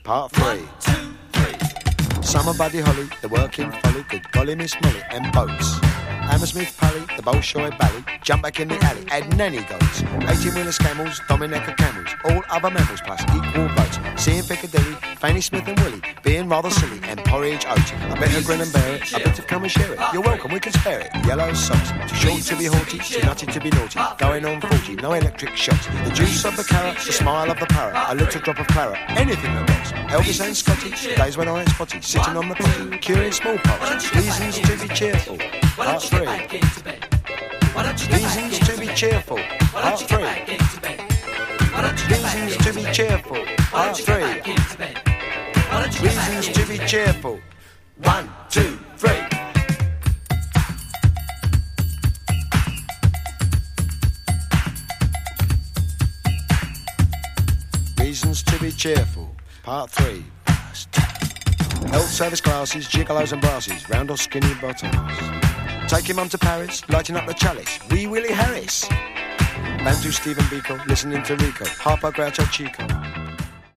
Part 3. Summer Buddy Holly, the working folly, good golly Miss Molly, and boats. Hammersmith Pally, the Bolshoi Bally, jump back in the alley, add nanny goats. 18-wheeler camels, Dominica camels, all other mammals plus equal votes. Seeing Piccadilly, Fanny Smith and Willie, being rather silly, and porridge oat. I better grin and bear it, I better come and share it. You're welcome, we can spare it. Yellow socks, too short to be haughty, too nutty to be naughty. Going on 40, no electric shocks. The juice of the carrot, the smile of the parrot, a little drop of claret, anything that works. Elvis and Scotty, days when I ain't spotty, sitting on the potty, curing smallpox. Reasons to be cheerful. Part 3. Reasons to be cheerful. Part 3. Reasons to be cheerful. Part 3. Reasons to be cheerful. 1, 2, 3. Reasons to be cheerful. Part 3. Health service classes, gigolos and brasses, round or skinny bottoms. Taking mum to Paris, lighting up the chalice. Wee Willie Harris. Bantu Stephen Biko, listening to Rico. Harpo Groucho Chico.